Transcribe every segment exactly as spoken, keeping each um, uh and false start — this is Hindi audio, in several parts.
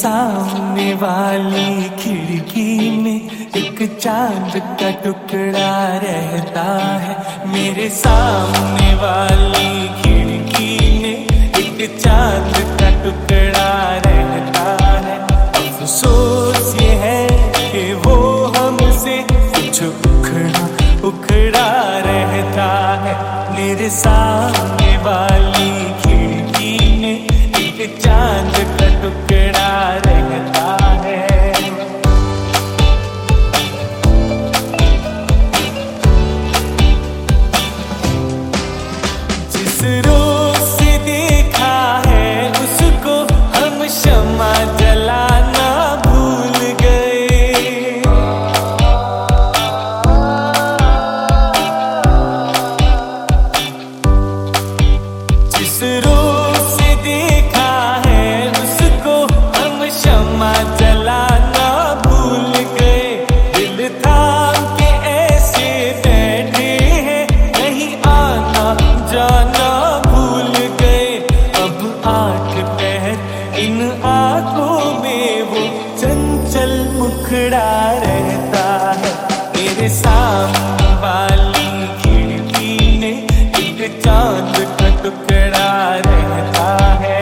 सामने वाली खिड़की में एक चांद का टुकड़ा रहता है। मेरे सामने वाली खिड़की में एक चांद का टुकड़ा रहता है। अफसोस ये है कि वो हमसे कुछ उखड़ा उखड़ा रहता है। मेरे सामने वाली खिड़की में एक चांद का टुकड़ा रहता है। जिस रोज से देखा है उसको हम शम्मा जलाना भूल गए। जिस रोज से देखा है उसको हम शम्मा जलाना भूल गए। दिल थाम के ऐसे बैठे हैं नहीं आना जाना भूल गए। अब आठ पहर इन आंखों में वो चंचल मुखड़ा रहता है। मेरे सामने वाली खिड़की में एक चांद का टुकड़ा रहता है।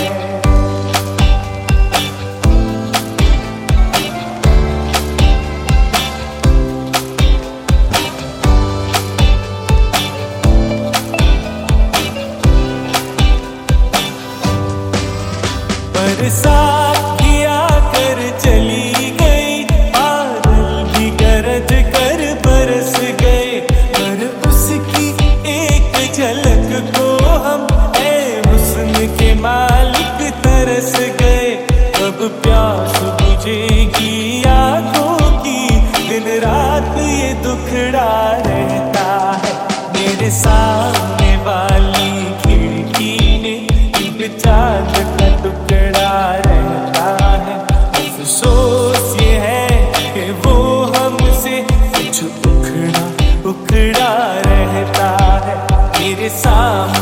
बरसात किया कर चली गई, बादल भी गरज कर बरस गए। पर उसकी एक झलक को हम ऐ हुस्न के मालिक तरस गए। कब प्यास बुझेगी आंखों की, दिन रात ये दुखड़ा रहता है। मेरे सामने वाली खिड़की में एक चांद का टुकड़ा रहता है। अफसोस ये है कि वो हमसे कुछ उखड़ा उखड़ा रहता है। मेरे सामने